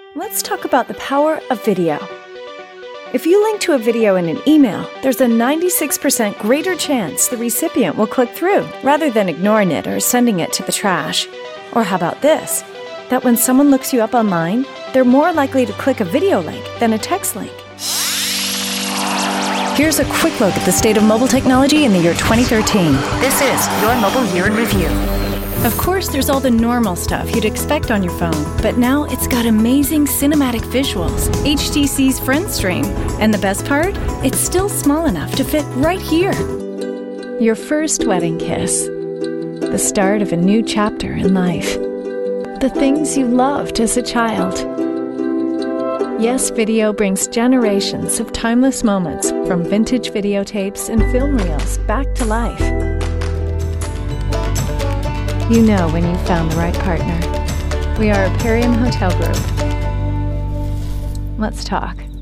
Let's talk about the power of video. If you link to a video in an email, there's a 96% greater chance the recipient will click through rather than ignoring it or sending it to the trash. Or how about this? That when someone looks you up online, they're more likely to click a video link than a text link. Here's a quick look at the state of mobile technology in the year 2013. This is your Mobile Year in Review. Of course, there's all the normal stuff you'd expect on your phone, but now it's got amazing cinematic visuals, HTC's FriendStream, and the best part? It's still small enough to fit right here. Your first wedding kiss. The start of a new chapter in life. The things you loved as a child. Yes, video brings generations of timeless moments from vintage videotapes and film reels back to life. You know when you've found the right partner. We are Imperium Hotel Group. Let's talk.